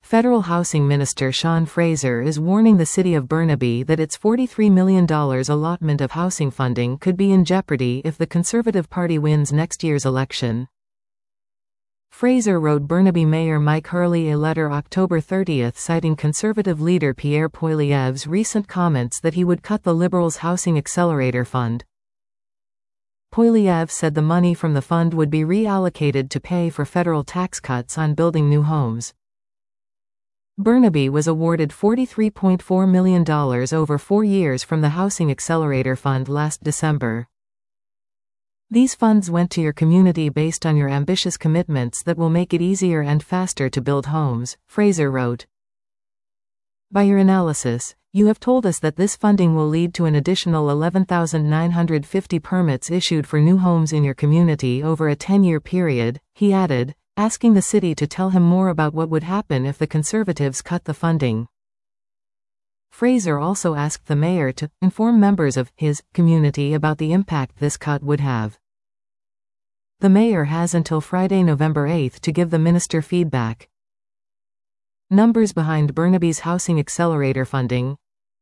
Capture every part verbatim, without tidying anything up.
Federal Housing Minister Sean Fraser is warning the city of Burnaby that its forty-three million dollars allotment of housing funding could be in jeopardy if the Conservative Party wins next year's election. Fraser wrote Burnaby Mayor Mike Hurley a letter October thirtieth citing Conservative leader Pierre Poilievre's recent comments that he would cut the Liberals' Housing Accelerator Fund. Poilievre said the money from the fund would be reallocated to pay for federal tax cuts on building new homes. Burnaby was awarded forty-three point four million dollars over four years from the Housing Accelerator Fund last December. These funds went to your community based on your ambitious commitments that will make it easier and faster to build homes, Fraser wrote. By your analysis, you have told us that this funding will lead to an additional eleven thousand nine hundred fifty permits issued for new homes in your community over a ten-year period, he added, asking the city to tell him more about what would happen if the Conservatives cut the funding. Fraser also asked the mayor to inform members of his community about the impact this cut would have. The mayor has until Friday, November eighth to give the minister feedback. Numbers behind Burnaby's Housing Accelerator funding.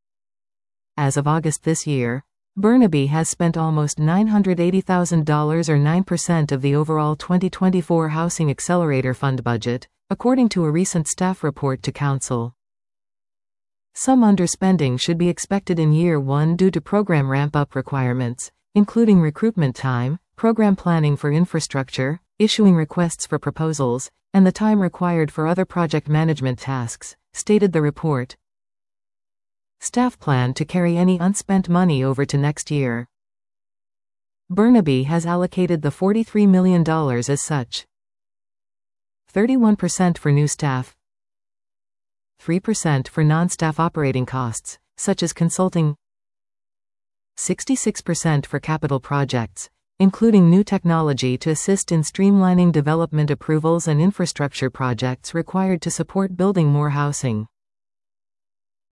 As of August this year, Burnaby has spent almost nine hundred eighty thousand dollars or nine percent of the overall twenty twenty-four Housing Accelerator Fund budget, according to a recent staff report to council. Some underspending should be expected in year one due to program ramp-up requirements, including recruitment time, program planning for infrastructure, issuing requests for proposals, and the time required for other project management tasks, stated the report. Staff plan to carry any unspent money over to next year. Burnaby has allocated the forty-three million dollars as such. thirty-one percent for new staff, three percent for non-staff operating costs, such as consulting, sixty-six percent for capital projects, including new technology to assist in streamlining development approvals and infrastructure projects required to support building more housing.